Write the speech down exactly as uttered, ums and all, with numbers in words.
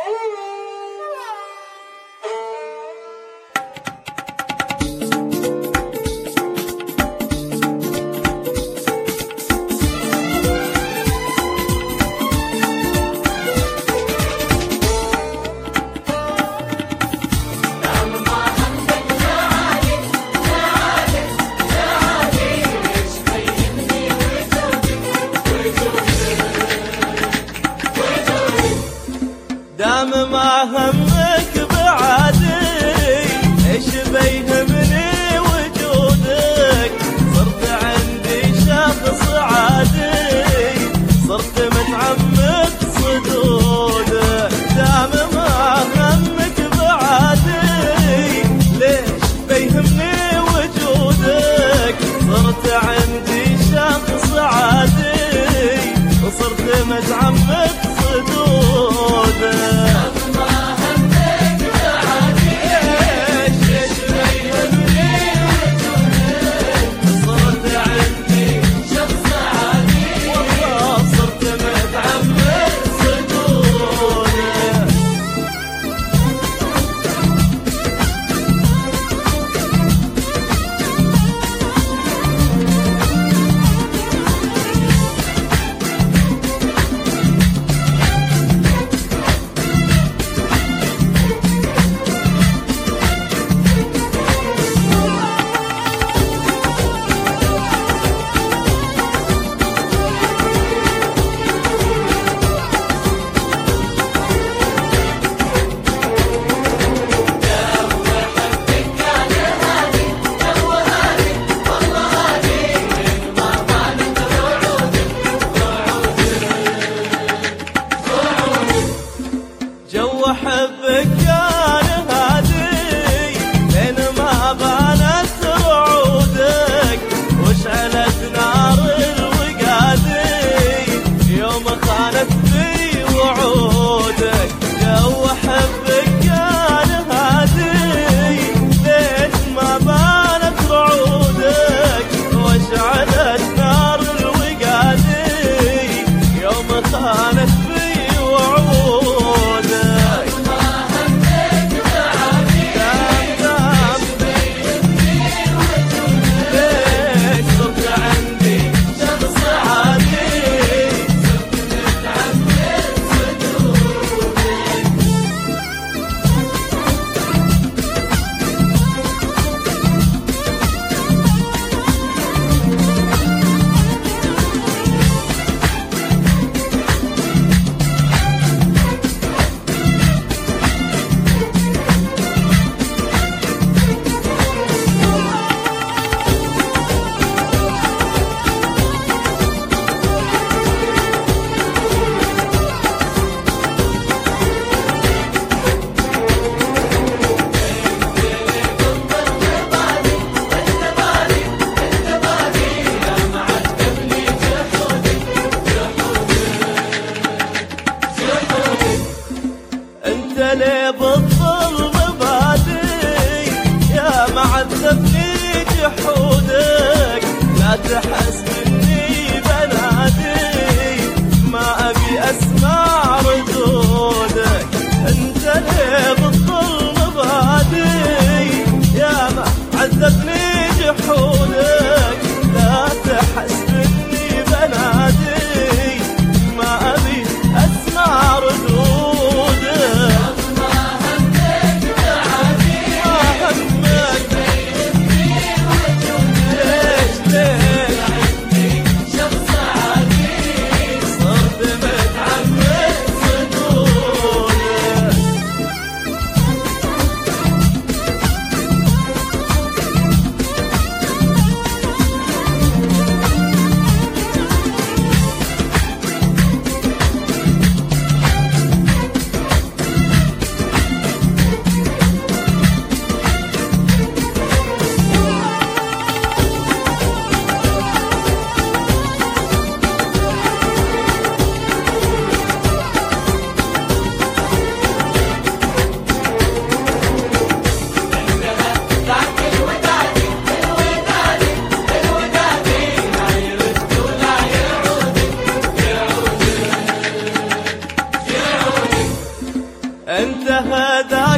دام ما همك بعادي ايش بيهمني وجودك، صرت عندي شخص عادي، صرت متعمد صدودك. دام ما همك بعادي ليش بيهمني وجودك، صرت عندي شخص عادي، وصرت متعمد صدودك. حبك كان هادي لين ما بانت رعودك، وشعلت نار الوقادي يوم خانت بي وعودك. جو حبك كان هادي لين ما بانت رعودك، وشعلت نار الوقادي يوم خانت بي وعودك. ليه بالظلم بادي يا معذبني جحودك، لا تحس مني بنادي ما ابي اسمع ردودك. انت ليه بالظلم بادي يا معذبني جحودك، لا تحس مني بنادي ما ابي اسمع ردودك. انت هذا